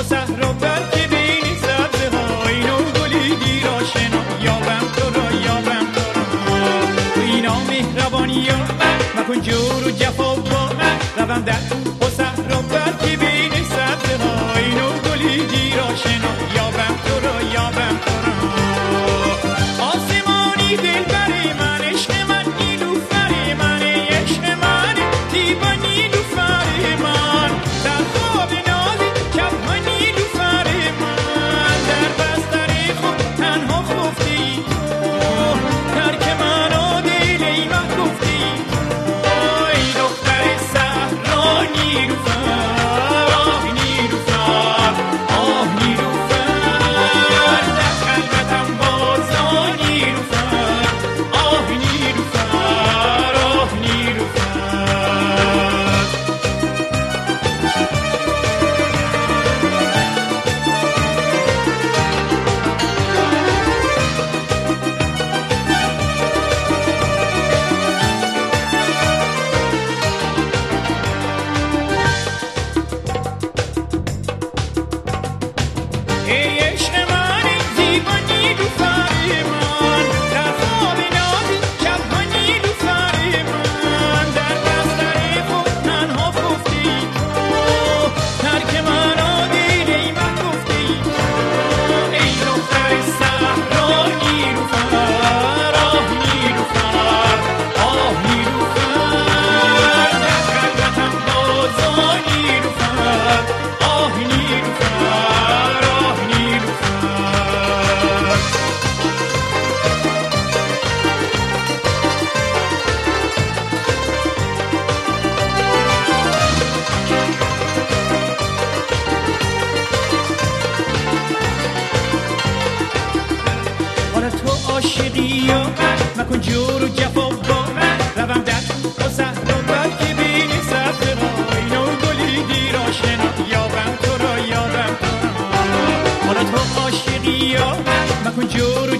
و صحرا بلکه بین سبزه های نو گلی دیر آشنا یابم تو را یابم تو را تو اینا مهربانی یابم مکن جور و جفا با من روم در و صحرا بلکه بین سبزه های نو گلی دیر آشنا یابم تو را یابم تو را آسمانی دل بر من عشق من نیلوفر من عشق من تیبا نیلوفر من در خواب نازی شب ها نیلوفر من در بستر خود تنها خفتی تو ترک من و دل ای من گفتی ای دختر صحرا نیلوفر آه نیلوفر آه نیلوفر در قلبتم باز آه نیلوفر آه نیلوفر آه نیلوفر ای عشق من زیبا نیلوفر من در خواب نازی شب ها نیلوفر من در بستر خود تنها خفتی تو ترک من و دل ای من گفتی تو ای دختر صحرا نیلوفر آه نیلوفر آه نیلوفر در قلبتم باز آه نیلوفر آه نیلوفر آه نیلوفر حالا تو عاشقی یا من مکن جور و جفا با من روم در و صحرا بلکه بین سبزه های نو گلی دیر آشنا یابم تو را یابم تو را حالا تو عاشقی یا من مکن جور